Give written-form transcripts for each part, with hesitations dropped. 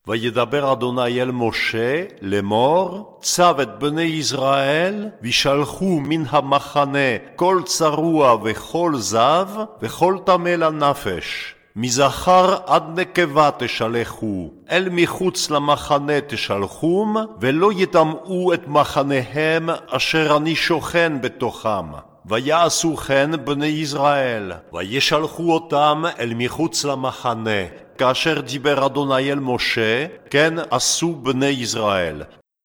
וידבר אדוני אל משה לאמור, צו את בני ישראל וישלחו מן המחנה כל צרוע וכל זב וכל טמא לנפש. מזכר עד נקבה תשלחו, אל מחוץ למחנה תשלחום, ולא יטמאו את מחניהם אשר אני שוכן בתוכם. ויעשו כן בני ישראל, וישלחו אותם אל מחוץ למחנה. כאשר דיבר אדוני אל משה, כן עשו בני ישראל.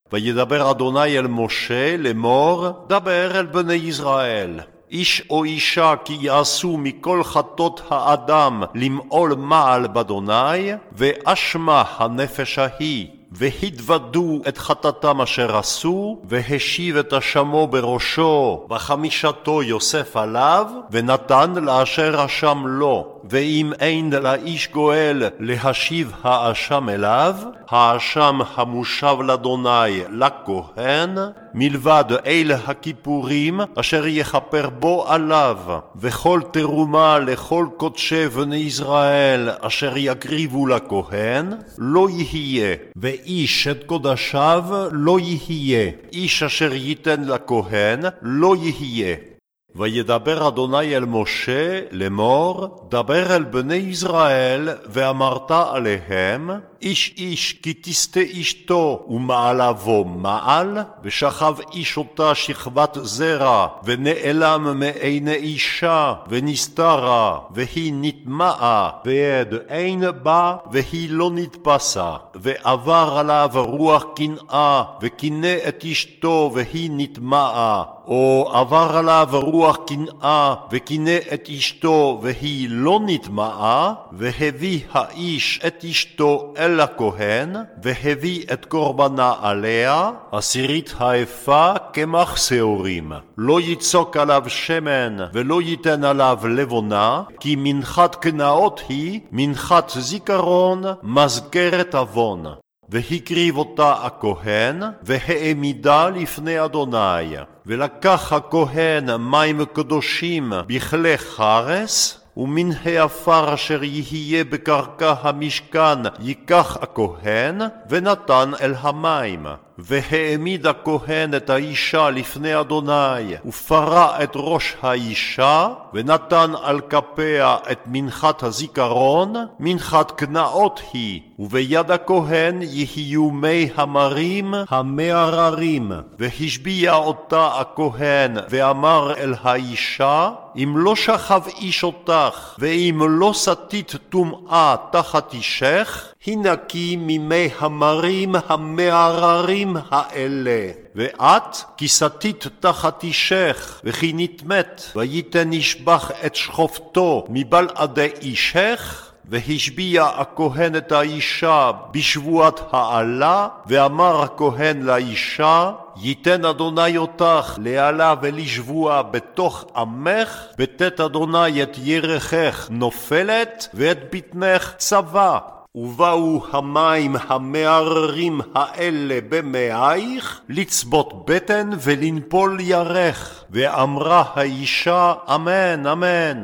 וידבר אדוני אל משה לאמור, דבר אל בני ישראל. איש או אישה כי יעשו מכל חטות האדם למעול מעל באדוני, ואשמה הנפש ההיא, והתוודו את חטאתם אשר עשו, והשיב את אשמו בראשו, בחמישתו יוסף עליו, ונתן לאשר אשם לו. ואם אין לאיש גואל להשיב האשם אליו, האשם המושב לאדוני לכהן, מלבד אלה הכיפורים אשר יכפר בו עליו, וכל תרומה לכל קודשי בני ישראל אשר יקריבו לכהן, לא יהיה, ואיש את קודשיו לא יהיה, איש אשר ייתן לכהן לא יהיה. וידבר אדוני אל משה לאמור, דבר אל בני ישראל ואמרת עליהם, איש איש כי תסטה אשתו ומעלבו מעל, ושכב איש אותה שכבת זרע, ונעלם מעיני אישה, ונסתרה, והיא נטמעה, ועד אין בה, והיא לא נתפסה, ועבר עליו רוח קנאה, וקנא את אשתו, והיא נטמעה, או עבר עליו רוח קנאה, וקנא את אשתו, והיא לא נטמעה, והביא האיש את אשתו אל הכהן, והביא את קורבנה עליה, עשירית האפה קמח שעורים. לא יצוק עליו שמן, ולא ייתן עליו לבונה, כי מנחת קנאות היא, מנחת זיכרון, מזכרת עוון. והקריב אותה הכהן, והעמידה לפני אדוני. ולקח הכהן מים קדושים בכלי חרס, ומן העפר אשר יהיה בקרקע המשכן ייקח הכהן, ונתן אל המים. והעמיד הכהן את האישה לפני אדוני, ופרע את ראש האישה, ונתן על כפיה את מנחת הזיכרון, מנחת קנאות היא, וביד הכהן יהיו מי המרים המערערים. והשביע אותה הכהן, ואמר אל האישה, אם לא שכב איש אותך, ואם לא סטית טומאה תחת אישך, הנקי ממי המרים המערערים האלה. ואת כי סטית תחת אישך, וכי נטמאת, וייתן ישבח את שכבתו מבלעדי אישך. והשביע הכהן את האישה בשבועת העלה, ואמר הכהן לאישה, ייתן אדוני אותך לעלה ולשבוע בתוך עמך, ותת אדוני את ירחך נופלת, ואת בטנך צבא. ובאו המים המערערים האלה במאייך, לצבות בטן ולנפול ירך. ואמרה האישה, אמן, אמן.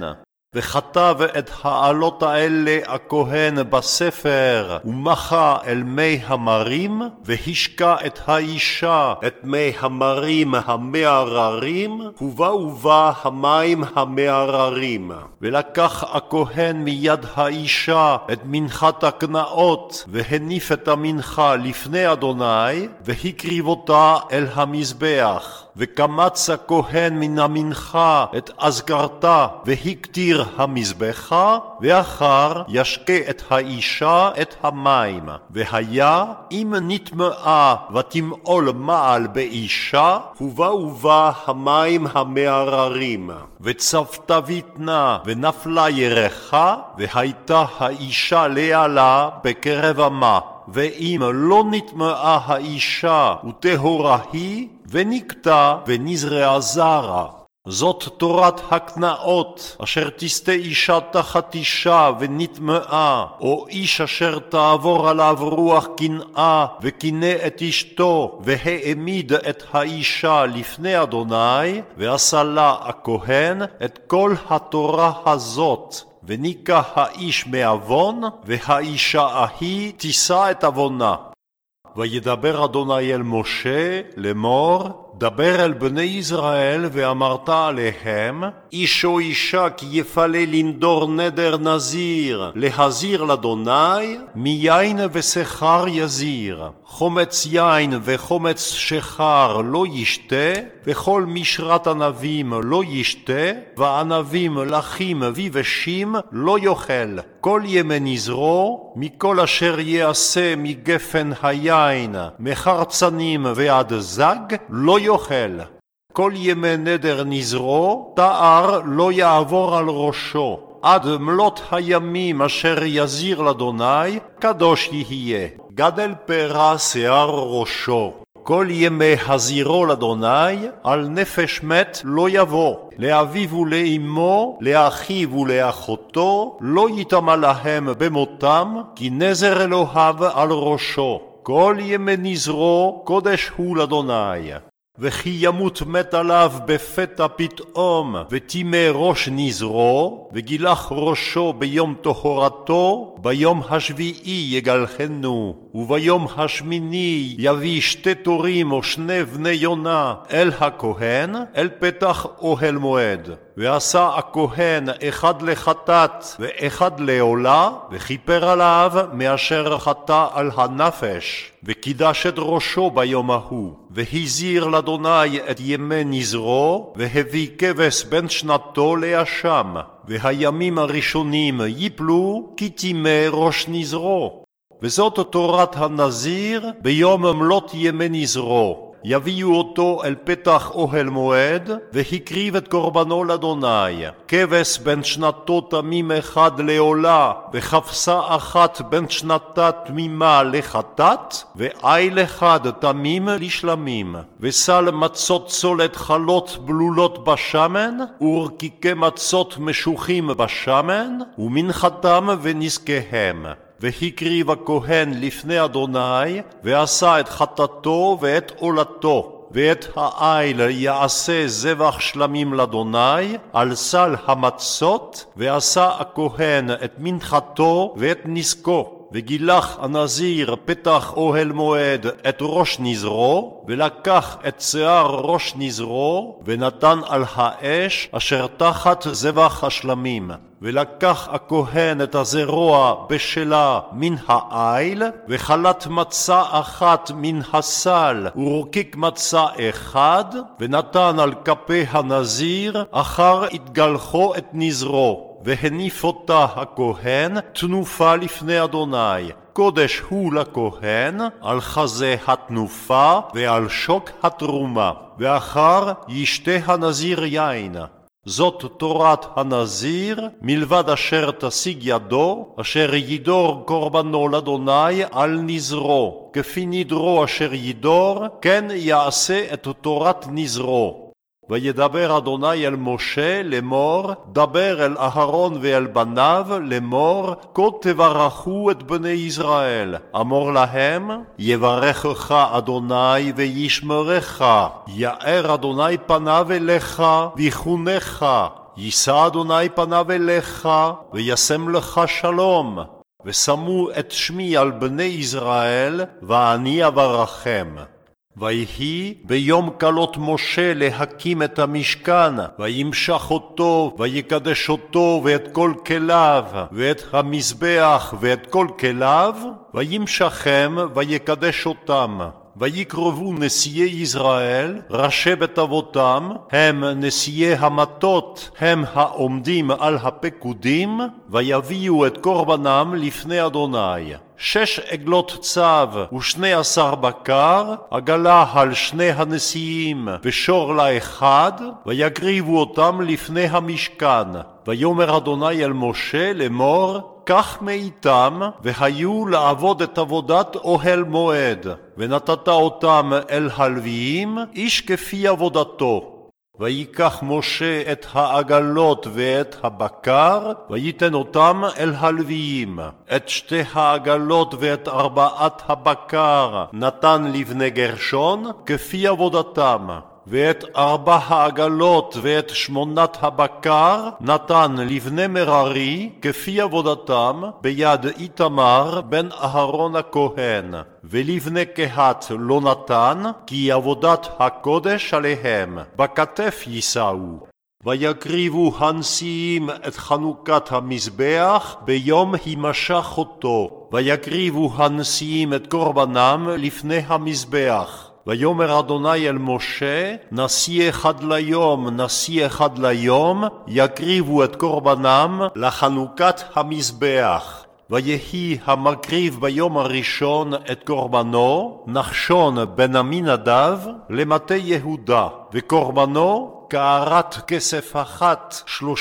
וכתב את העלות האלה הכהן בספר, ומחה אל מי המרים, והשקע את האישה את מי המרים המערערים, ובאו המים המערערים. ולקח הכהן מיד האישה את מנחת הקנאות, והניף את המנחה לפני אדוני, והקריב אותה אל המזבח. וקמץ הכהן מן המנחה את אזכרתה, והקטיר המזבחה, ואחר ישקה את האישה את המים. והיה אם נטמאה ותמעול מעל באישה, ובאו המים המערערים. וצפתה ויתנה ונפלה ירחה, והייתה האישה לעלה בקרב עמה. ואם לא נטמאה האישה וטהורה היא, ונקטה ונזרעה זרע. זאת תורת הקנאות, אשר תסטה אישה תחת אישה ונטמאה, או איש אשר תעבור עליו רוח קנאה, וקנא את אשתו, והעמיד את האישה לפני אדוני, ועשה לה הכהן את כל התורה הזאת. וניקח האיש מעוון, והאישה ההיא תישא את עוונה. וידבר אדוני אל משה לאמור, דבר אל בני ישראל ואמרת עליהם, איש או אישה כי יפלה לנדור נדר נזיר, להזיר לאדוני, מיין ושכר יזיר. חומץ יין וחומץ שכר לא ישתה, וכל משרת ענבים לא ישתה, וענבים לחים ויבשים לא יאכל. כל ימי נזרו, מכל אשר יעשה מגפן היין, מחרצנים ועד זג, לא יאכל. כל ימי נדר נזרו, תער לא יעבור על ראשו. עד מלות הימים אשר יזיר לאדוני, קדוש יהיה. גדל פרע שיער ראשו. כל ימי הזירו לאדוני, על נפש מת לא יבוא. לאביו ולאמו, לאחיו ולאחותו, לא יטמא להם במותם, כי נזר אלוהיו על ראשו. כל ימי נזרו, קודש הוא לאדוני. וכי ימות מת עליו בפתע פתאום, וטימא ראש נזרו, וגילח ראשו ביום טהרתו, ביום השביעי יגלחנו, וביום השמיני יביא 2 תורים או 2 בני יונה אל הכהן, אל פתח אוהל מועד. ועשה הכהן 1 לחטאת ו1 לעולה, וכיפר עליו מאשר חטא על הנפש, וקידש את ראשו ביום ההוא. והזיר לאדוני את ימי נזרו, והביא כבש בן שנתו לאשם. והימים הראשונים ייפלו, כי טימא ראש נזרו. וזאת תורת הנזיר ביום מלות ימי נזרו. יביאו אותו אל פתח אוהל מועד, והקריב את קורבנו לאדוני. כבש בן שנתו תמים 1 לעולה, וכבשה 1 בן שנתה תמימה לחטאת, ועיל 1 תמים לשלמים. וסל מצות צולת חלות בלולות בשמן, ורקיקי מצות משוחים בשמן, ומנחתם ונזקיהם. והקריב הכהן לפני אדוני, ועשה את חטאתו ואת עולתו, ואת העיל יעשה זבח שלמים לאדוני, על סל המצות, ועשה הכהן את מנחתו ואת נזקו. וגילח הנזיר פתח אוהל מועד את ראש נזרו, ולקח את שיער ראש נזרו, ונתן על האש אשר תחת זבח השלמים. ולקח הכהן את הזרוע בשלה מן העיל, וחלת מצה 1 מן הסל, ורקיק מצה 1, ונתן על כפי הנזיר, אחר התגלחו את נזרו. והניף אותה הכהן תנופה לפני אדוני. קודש הוא לכהן, על חזה התנופה ועל שוק התרומה. ואחר ישתה הנזיר יין. זאת תורת הנזיר, מלבד אשר תשיג ידו, אשר ידור קורבנו לאדוני על נזרו. כפי נדרו אשר ידור, כן יעשה את תורת נזרו. וידבר אדוני אל משה לאמור, דבר אל אהרון ואל בניו לאמור, כה תברכו את בני ישראל. אמור להם, יברכך אדוני וישמרך, יאר אדוני פניו אליך ויחונך, יישא אדוני פניו אליך וישם לך שלום. ושמו את שמי על בני ישראל, ואני אברכם. ויהי ביום כלות משה להקים את המשכן, וימשח אותו, ויקדש אותו ואת כל כליו, ואת המזבח ואת כל כליו, וימשכם ויקדש אותם. ויקרבו נשיאי ישראל, ראשי בית אבותם, הם נשיאי המטות, הם העומדים על הפקודים, ויביאו את קורבנם לפני אדוני. 6 עגלות צב ו12 בקר, עגלה על 2 הנשיאים ושור לאחד, ויקריבו אותם לפני המשכן. ויאמר אדוני אל משה לאמור, קח מאיתם, והיו לעבוד את עבודת אוהל מועד, ונתת אותם אל הלוויים, איש כפי עבודתו. ויקח משה את העגלות ואת הבקר, וייתן אותם אל הלוויים. את 2 העגלות ואת 4 הבקר נתן לבני גרשון, כפי עבודתם. ואת 4 העגלות ואת 8 הבקר נתן לבני מררי כפי עבודתם ביד איתמר בן אהרון הכהן, ולבני קהת לא נתן, כי עבודת הקודש עליהם, בכתף יישאו. ויקריבו הנשיאים את חנוכת המזבח ביום הימשך אותו, ויקריבו הנשיאים את קורבנם לפני המזבח. ויאמר אדוני אל משה, נשיא אחד ליום, נשיא אחד ליום, יקריבו את קורבנם לחנוכת המזבח. ויהי המקריב ביום הראשון את קורבנו, נחשון בן עמינדב למטה יהודה, וקורבנו קערת כסף אחת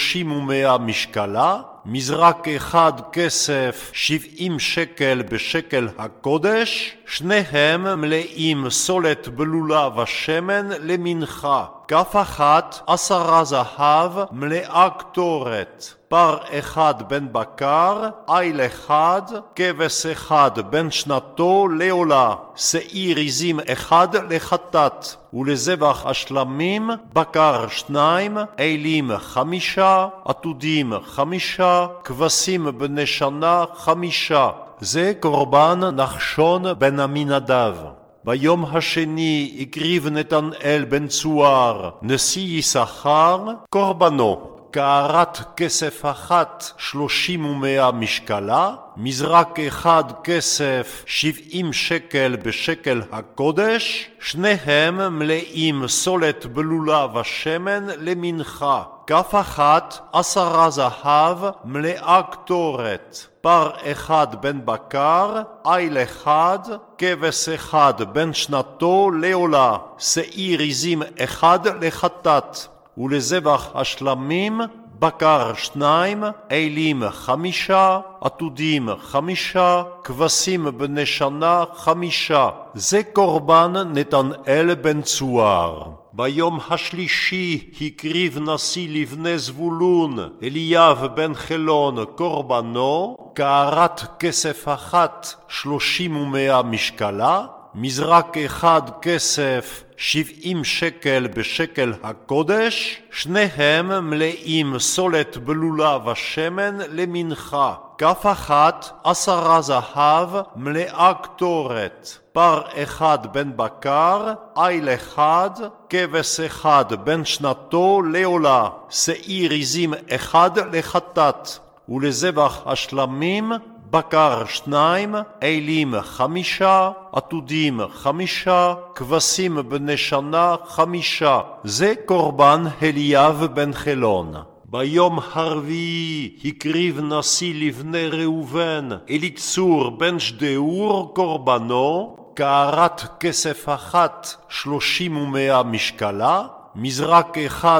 30 משקלה, מזרק אחד כסף 70 שקל בשקל הקודש, שניהם מלאים סולת בלולה ושמן למנחה, כף אחת 10 זהב מלאה קטורת, פר אחד בן בקר, איל אחד, כבש אחד בן שנתו לעולה, שעיר עזים אחד לחטאת, ולזבח השלמים בקר 2, אילים 5, עתודים 5, כבשים בני שנה 5. זה קורבן נחשון בן עמינדב. ביום השני הקריב נתנאל בן צוער, נשיא יששכר, קורבנו. קערת כסף אחת 30 משקלה, מזרק אחד כסף 70 שקל בשקל הקודש, שניהם מלאים סולת בלולה ושמן למנחה, כף אחת 10 זהב מלאה קטורת, פר אחד בן בקר, איל אחד, כבש אחד בן שנתו לעולה, שעיר עזים אחד לחטאת, ולזבח השלמים בקר 2, אילים 5, עתודים 5, כבשים בני שנה 5. זה קורבן נתנאל בן צוער. ביום השלישי הקריב נשיא לבני זבולון, אליאב בן חילון קורבנו, קערת כסף אחת 30 משקלה, מזרק אחד כסף 70 שקל בשקל הקודש, שניהם מלאים סולת בלולה ושמן למנחה, כף אחת 10 זהב מלאה קטורת, פר אחד בן בקר, איל אחד, כבש אחד בן שנתו לעולה, שעיר עזים אחד לחטאת, ולזבח השלמים בקר 2, אילים 5, עתודים 5, כבשים בני שנה 5. זה קורבן אליאב בן חילון. ביום הרביעי הקריב נשיא לבני ראובן, אליצור בן שדאור קורבנו, קערת כסף אחת 30 משקלה, מזרק אחד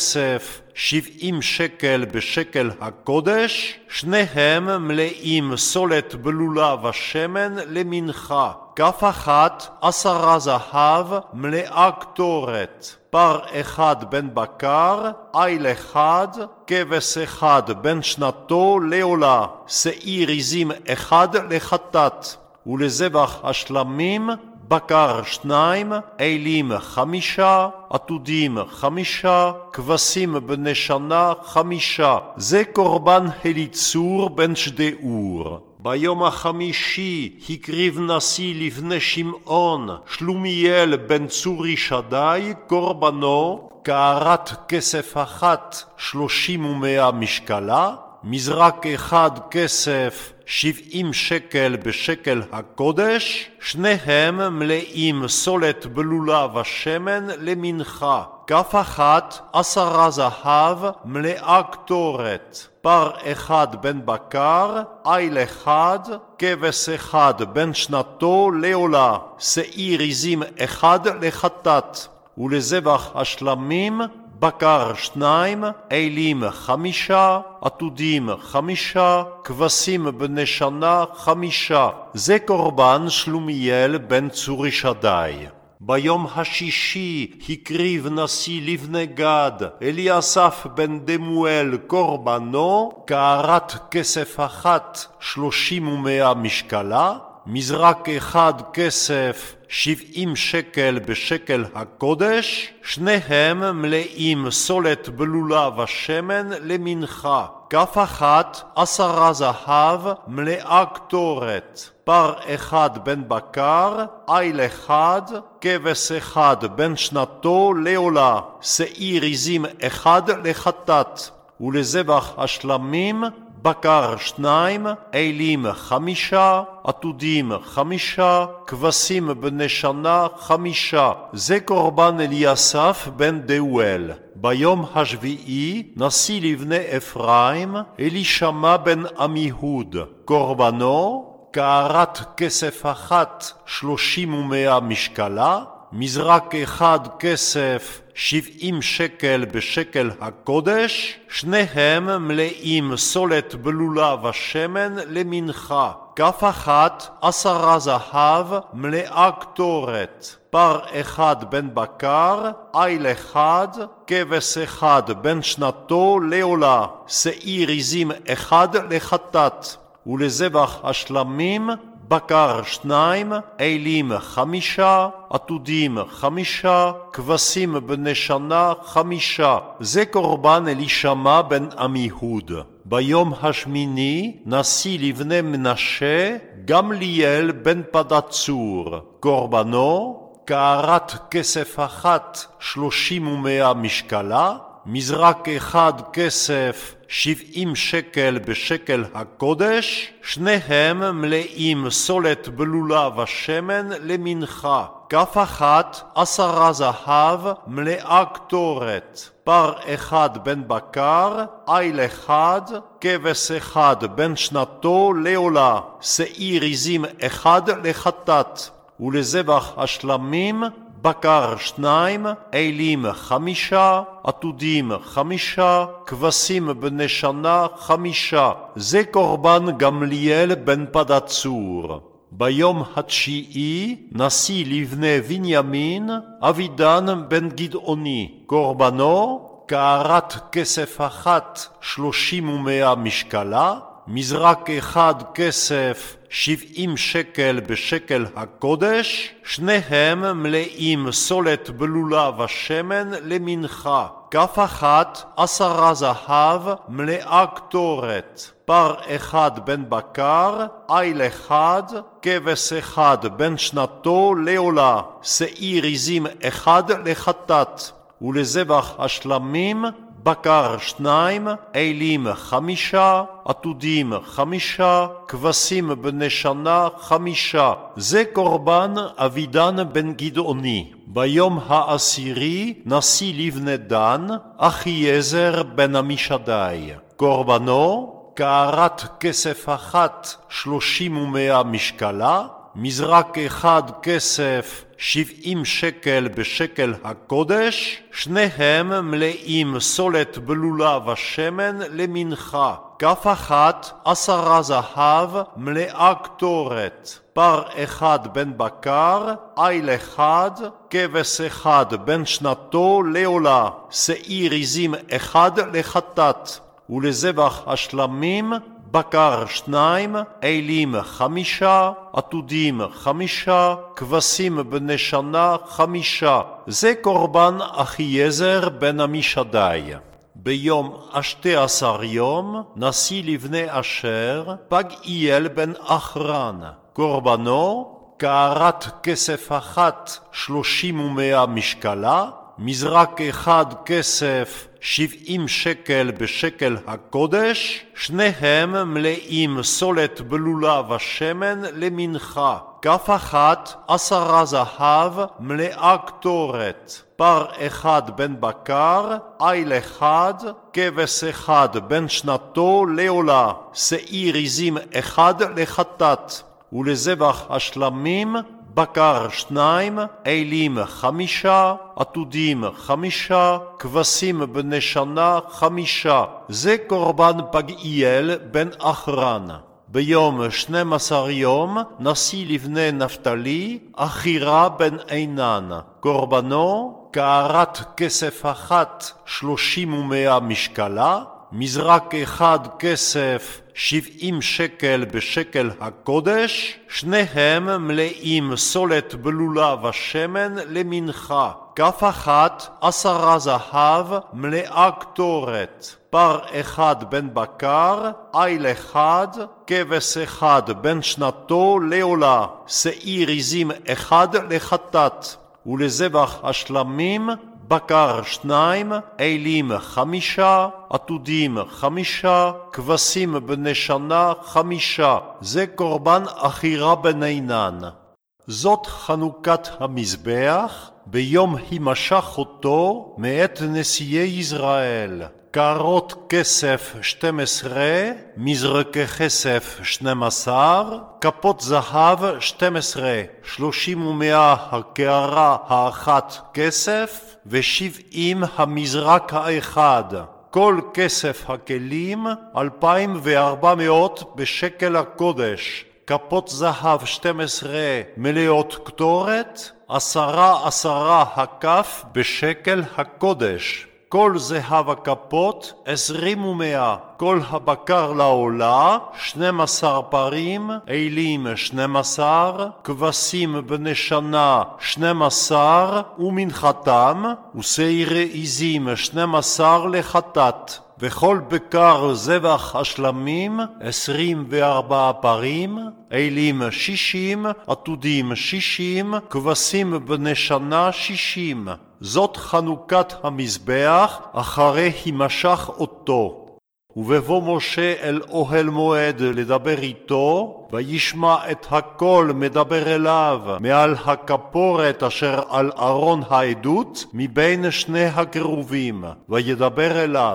כסף 70 שקל בשקל הקודש, שניהם מלאים סולת בלולה ושמן למנחה, כף אחת 10 זהב מלאה קטורת, פר אחד בן בקר, איל אחד, כבש אחד בן שנתו לעולה, שעיר עזים אחד לחטאת, ולזבח השלמים בקר 2, אילים 5, עתודים 5, כבשים בני שנה 5. זה קורבן אליצור בן שדאור. ביום החמישי הקריב נשיא לבני שמעון, שלומיאל בן צורי שדי קורבנו, קערת כסף אחת 30 משקלה, מזרק אחד כסף 70 שקל בשקל הקודש, שניהם מלאים סולת בלולה ושמן למנחה, כף אחת 10 זהב מלאה קטורת, פר אחד בן בקר, איל אחד, כבש אחד בן שנתו לעולה, שעיר עזים אחד לחטאת, ולזבח השלמים בקר 2, אילים 5, עתודים 5, כבשים בני שנה 5. זה קורבן שלומיאל בן צורי שדי. ביום השישי הקריב נשיא לבני גד, אליאסף בן דמואל קורבנו, קערת כסף אחת 30 משקלה, מזרק אחד כסף 70 שקל בשקל הקודש, שניהם מלאים סולת בלולה ושמן למנחה. כף אחת 10 זהב מלאה קטורת, פר אחד בן בקר, איל אחד, כבש אחד בן שנתו לעולה, שעיר עזים אחד לחטאת, ולזבח השלמים בקר 2, אילים 5, עתודים 5, כבשים בני שנה 5. זה קורבן אליסף בן דאואל. ביום השביעי נשיא לבני אפרים אלישמע בן עמיהוד. קורבנו קערת כסף אחת 30 ומאה משקלה, מזרק אחד כסף 70 שקל בשקל הקודש, שניהם מלאים סולת בלולה ושמן למנחה. כף אחת 10 זהב מלאה קטורת, פר אחד בן בקר, איל אחד, כבש אחד בן שנתו לעולה, שעיר עזים אחד לחטאת, ולזבח השלמים בקר 2, אילים 5, עתודים 5, כבשים בני שנה 5. זה קורבן אלישמע בן עמיהוד. ביום השמיני נשיא לבני מנשה גמליאל בן פדצור. קורבנו קערת כסף אחת 30 ומאה משקלה, מזרק אחד כסף 70 שקל בשקל הקודש, שניהם מלאים סולת בלולה ושמן למנחה. כף אחת 10 זהב מלאה קטורת, פר אחד בן בקר, איל אחד, כבש אחד בן שנתו לעולה, שעיר עזים אחד לחטאת, ולזבח השלמים בקר 2, אילים 5, עתודים 5, כבשים בני שנה 5. זה קורבן גמליאל בן פדצור. ביום התשיעי נשיא לבני בנימין אבידן בן גדעוני. קורבנו קערת כסף אחת 30 ומאה משקלה, מזרק אחד כסף 70 שקל בשקל הקודש, שניהם מלאים סולת בלולה ושמן למנחה. כף אחת 10 זהב מלאה קטורת, פר אחד בן בקר, איל אחד, כבש אחד בן שנתו לעולה, שעיר עזים אחד לחטאת, ולזבח השלמים בקר 2, אילים 5, עתודים 5, כבשים בני שנה 5. זה קורבן אבידן בן גדעוני. ביום העשירי נשיא לבני דן אחיעזר בן עמישדי. קורבנו קערת כסף אחת 30 ומאה משקלה, מזרק אחד כסף 70 שקל בשקל הקודש, שניהם מלאים סולת בלולה ושמן למנחה. כף אחת 10 זהב מלאה קטורת, פר אחד בן בקר, איל אחד, כבש אחד בן שנתו לעולה, שעיר עזים אחד לחטאת, ולזבח השלמים בקר 2, אילים 5, עתודים 5, כבשים בני שנה 5. זה קורבן אחיעזר בן עמישדי. ביום 12 יום נשיא לבני אשר פגעיאל בן אחרן. קורבנו קערת כסף אחת 30 ומאה משקלה, מזרק אחד כסף 70 שקל בשקל הקודש, שניהם מלאים סולת בלולה ושמן למנחה. כף אחת 10 זהב מלאה קטורת, פר אחד בן בקר, איל אחד, כבש אחד בן שנתו לעולה, שעיר עזים אחד לחטאת, ולזבח השלמים בקר 2, אילים 5, עתודים 5, כבשים בני שנה 5. זה קורבן פגעיאל בן אחרן. ביום 12 יום נשיא לבני נפתלי אחירה בן עינן. קורבנו קערת כסף אחת 30 ומאה משקלה, מזרק אחד כסף 70 שקל בשקל הקודש, שניהם מלאים סולת בלולה ושמן למנחה. כף אחת 10 זהב מלאה קטורת, פר אחד בן בקר, איל אחד, כבש אחד בן שנתו לעולה, שעיר עזים אחד לחטאת, ולזבח השלמים בקר 2, אילים 5, עתודים 5, כבשים בני שנה 5. זה קורבן אחירה בנינן. זאת חנוכת המזבח, ביום הימשך אותו מאת נשיאי ישראל. קערות כסף 12, מזרקי כסף 12, כפות זהב 12, 30 ומאה הקערה האחת כסף, ו70 המזרק האחד. כל כסף הכלים 2,400 בשקל הקודש. כפות זהב 12 מלאות קטורת, 10 הכף בשקל הקודש. כל זהב הכפות 20 ומאה, כל הבקר לעולה 12 פרים, אילים 12, כבשים בני שנה 12 ומנחתם, ושעירי עזים 12 לחטאת. וכל בקר זבח השלמים 24 פרים, אילים 60, עתודים 60, כבשים בני שנה 60. זאת חנוכת המזבח אחרי הימשך אותו. ובבוא משה אל אוהל מועד לדבר איתו, וישמע את הכל מדבר אליו מעל הכפורת אשר על ארון העדות מבין שני הקרובים, וידבר אליו.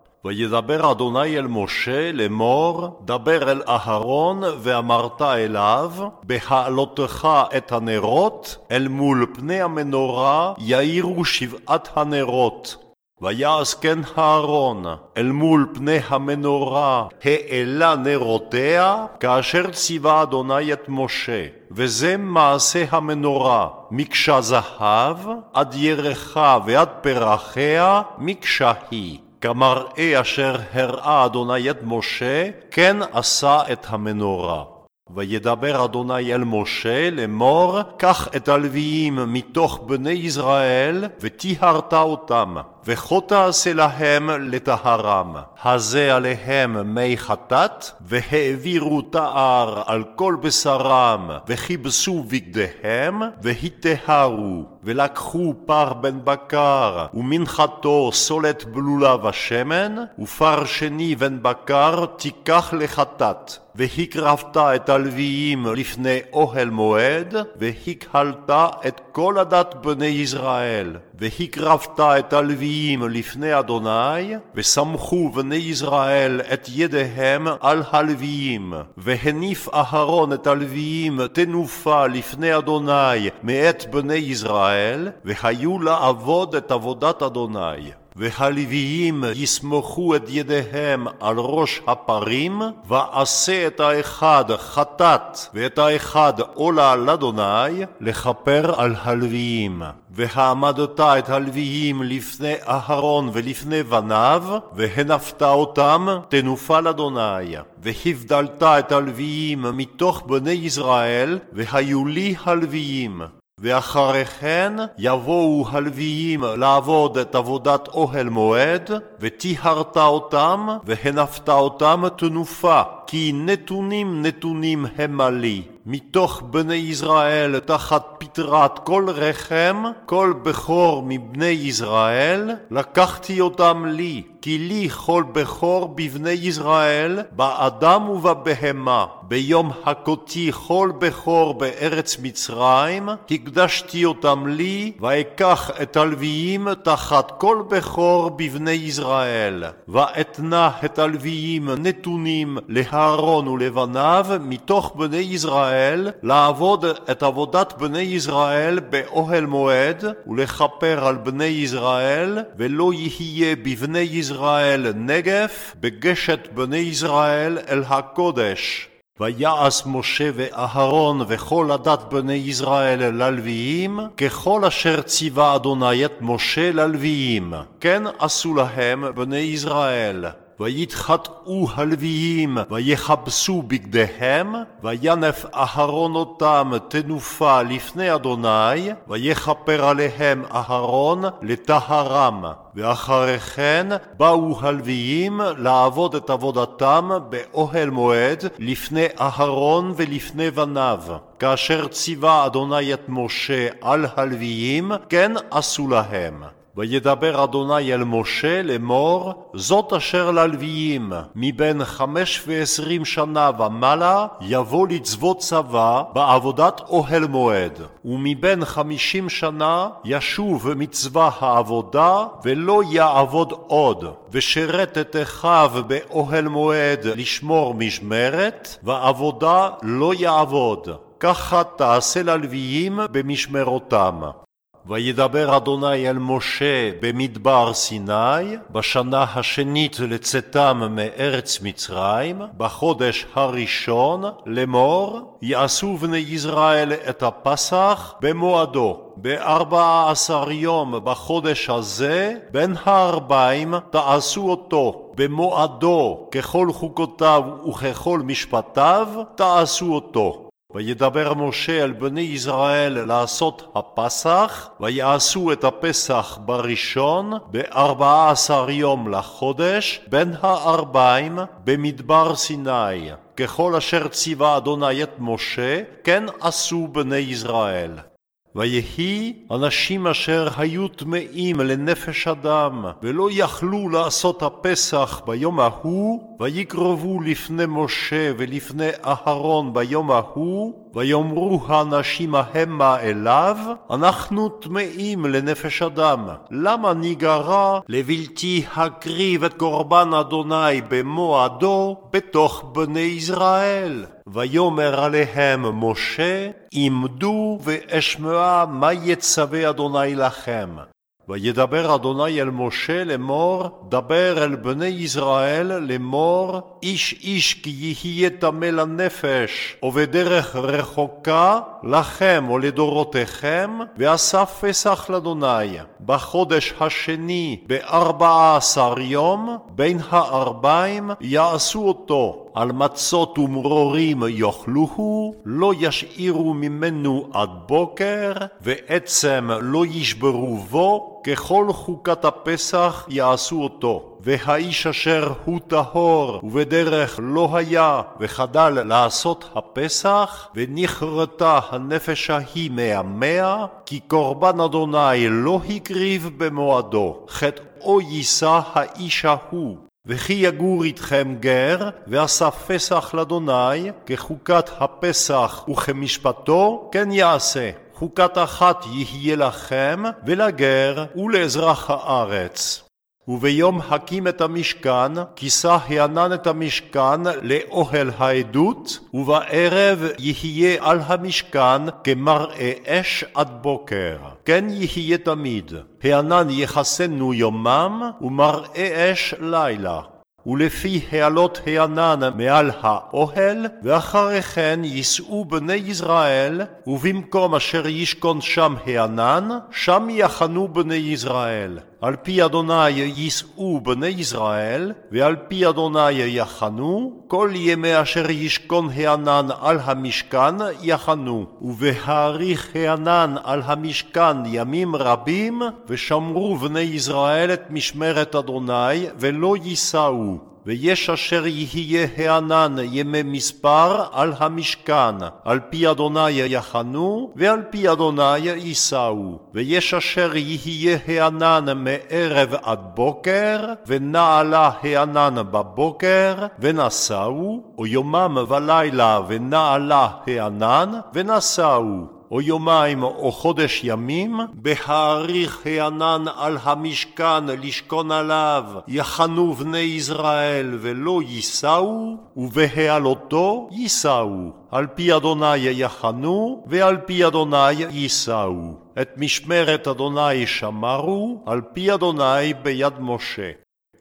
וידבר אדוני אל משה לאמור, דבר אל אהרון ואמרת אליו, בהעלותך את הנרות אל מול פני המנורה יאירו 7 הנרות. ויעש כן אהרון אל מול פני המנורה העלה נרותיה, כאשר ציווה אדוני את משה. וזה מעשה המנורה, מקשה זהב, עד ירחה ועד פרחיה מקשה היא. כמראה אשר הראה אדוני את משה, כן עשה את המנורה. וידבר אדוני אל משה לאמור, קח את הלוויים מתוך בני ישראל, וטיהרת אותם, וכה תעשה להם לטהרם. הזה עליהם מי חטאת, והעבירו תער על כל בשרם, וכיבסו בגדיהם, והיטהרו. ולקחו פר בן בקר, ומנחתו סולת בלולה ושמן, ופר שני בן בקר תיקח לחטאת. והקרבת את הלוויים לפני אוהל מועד, והקהלת את כל עדת בני ישראל. והקרבת את הלוויים לפני אדוני, וסמכו בני ישראל את ידיהם על הלוויים. והניף אהרון את הלוויים תנופה לפני אדוני מאת בני ישראל, והיו לעבוד את עבודת אדוני. והלוויים יסמכו את ידיהם על ראש הפרים, ועשה את האחד חטאת ואת האחד עולה לאדוני, לכפר על הלוויים. והעמדת את הלוויים לפני אהרון ולפני בניו, והנפת אותם תנופה לאדוני. והבדלת את הלוויים מתוך בני ישראל, והיו לי הלוויים. ואחרי כן יבואו הלוויים לעבוד את עבודת אוהל מועד, וטיהרת אותם, והנפת אותם תנופה, כי נתונים הם לי. מתוך בני ישראל תחת פטרת כל רחם, כל בכור מבני ישראל, לקחתי אותם לי, כי לי כל בכור בבני ישראל, באדם ובבהמה. ביום הכותי כל בכור בארץ מצרים, הקדשתי אותם לי, ואקח את הלוויים תחת כל בכור בבני ישראל. ואתנה את הלוויים נתונים לאהרון ולבניו מתוך בני ישראל, לעבוד את עבודת בני ישראל באוהל מועד, ולכפר על בני ישראל, ולא יהיה בבני ישראל נגף בגשת בני ישראל אל הקודש. ויעש משה ואהרון וכל עדת בני ישראל ללוויים, ככל אשר ציווה אדוני את משה ללוויים, כן עשו להם בני ישראל. ויתחטאו הלוויים ויכבסו בגדיהם, וינף אהרון אותם תנופה לפני אדוני, ויכפר עליהם אהרון לטהרם. ואחרי כן באו הלוויים לעבוד את עבודתם באוהל מועד לפני אהרון ולפני בניו. כאשר ציווה אדוני את משה על הלוויים, כן עשו להם. וידבר אדוני אל משה לאמור, זאת אשר ללוויים מבין 25 שנה ומעלה יבוא לצוות צבא בעבודת אוהל מועד, ומבין 50 שנה ישוב מצווה העבודה ולא יעבוד עוד, ושרת את אחיו באוהל מועד לשמור משמרת, ועבודה לא יעבוד. ככה תעשה ללוויים במשמרותם. וידבר אדוני אל משה במדבר סיני בשנה השנית לצאתם מארץ מצרים, בחודש הראשון לאמור, יעשו בני ישראל את הפסח במועדו. ב14 יום בחודש הזה בין ה40 תעשו אותו במועדו, ככל חוקותיו וככל משפטיו תעשו אותו. וידבר משה אל בני ישראל לעשות הפסח, ויעשו את הפסח בראשון ב14 יום לחודש בין ה40 במדבר סיני. ככל אשר ציווה אדוני את משה, כן עשו בני ישראל. ויהי אנשים אשר היו טמאים לנפש אדם ולא יכלו לעשות הפסח ביום ההוא, ויקרבו לפני משה ולפני אהרון ביום ההוא, ויאמרו האנשים ההמה אליו, אנחנו טמאים לנפש אדם, למה ניגרע לבלתי הקריב את קורבן אדוני במועדו בתוך בני ישראל? ויאמר עליהם משה, עמדו ואשמעה מה יצווה אדוני לכם. וידבר אדוני אל משה לאמור, דבר אל בני ישראל לאמור, איש איש כי יהיה טמא לנפש, ובדרך רחוקה לכם ולדורותיכם, ועשה פסח לאדוני. בחודש השני ב14 יום, בין ה40 יעשו אותו. על מצות ומרורים יאכלוהו, לא ישאירו ממנו עד בוקר, ועצם לא ישברו בו, ככל חוקת הפסח יעשו אותו. והאיש אשר הוא טהור ובדרך לא היה וחדל לעשות הפסח, ונכרתה הנפש ההיא מעמיה, כי קורבן אדוני לא הקריב במועדו, חטאו יישא האיש ההוא. וכי יגור איתכם גר, ועשה פסח לאדוני, כחוקת הפסח וכמשפטו, כן יעשה. חוקת אחת יהיה לכם, ולגר ולאזרח הארץ. וביום הקים את המשכן, כיסה הענן את המשכן לאוהל העדות, ובערב יהיה על המשכן כמראה אש עד בוקר. כן יהיה תמיד. הענן יחסנו יומם, ומראה אש לילה. ולפי העלות הענן מעל האוהל, ואחרי כן ייסעו בני ישראל, ובמקום אשר ישכון שם הענן, שם יחנו בני ישראל. על פי אדוני ייסעו בני ישראל, ועל פי אדוני יחנו, כל ימי אשר ישכון הענן על המשכן יחנו. ובהאריך הענן על המשכן ימים רבים, ושמרו בני ישראל את משמרת אדוני, ולא ייסעו. ויש אשר יהיה הענן ימי מספר על המשכן, על פי אדוני יחנו, ועל פי אדוני ייסעו. ויש אשר יהיה הענן מערב עד בוקר, ונעלה הענן בבוקר, ונסעו, או יומם ולילה ונעלה הענן, ונסעו. או יומיים או חודש ימים, בהאריך הענן על המשכן לשכון עליו, יחנו בני ישראל ולא ייסעו, ובהעלותו ייסעו. על פי אדוני יחנו, ועל פי אדוני ייסעו. את משמרת אדוני שמרו, על פי אדוני ביד משה.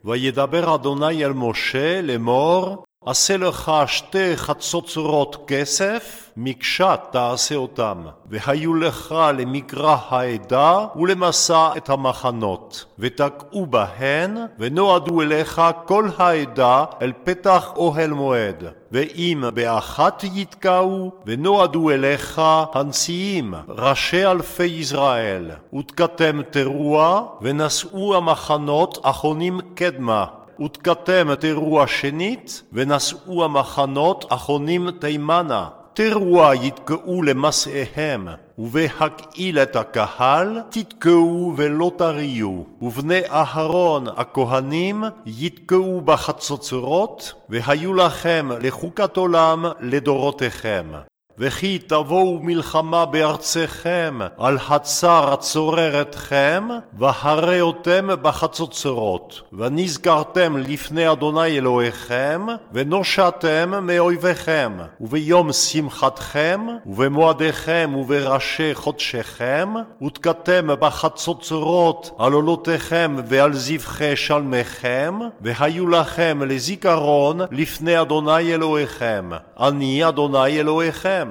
וידבר אדוני אל משה לאמור, עשה לך 2 חצוצרות כסף, מקשת תעשה אותם, והיו לך למקרא העדה ולמסע את המחנות, ותקעו בהן, ונועדו אליך כל העדה אל פתח אוהל מועד. ואם באחת יתקעו, ונועדו אליך הנשיאים, ראשי אלפי ישראל, ותקתם תרוע, ונשאו המחנות אחונים קדמה. ותקתם תרוע שנית, ונשאו המחנות אחונים תימנה. תרוע יתקעו למסעיהם, ובהקהיל את הקהל תתקעו ולא תריעו. ובני אהרון הכהנים יתקעו בחצוצרות, והיו לכם לחוקת עולם לדורותיכם. וכי תבואו מלחמה בארצכם על הצר הצורר אתכם, והראותם בחצוצרות, ונזכרתם לפני אדוני אלוהיכם, ונושעתם מאויביכם, וביום שמחתכם, ובמועדיכם ובראשי חודשיכם, ותקעתם בחצוצרות על עולותיכם ועל זבחי שלמיכם, והיו לכם לזיכרון לפני אדוני אלוהיכם. אני אדוני אלוהיכם.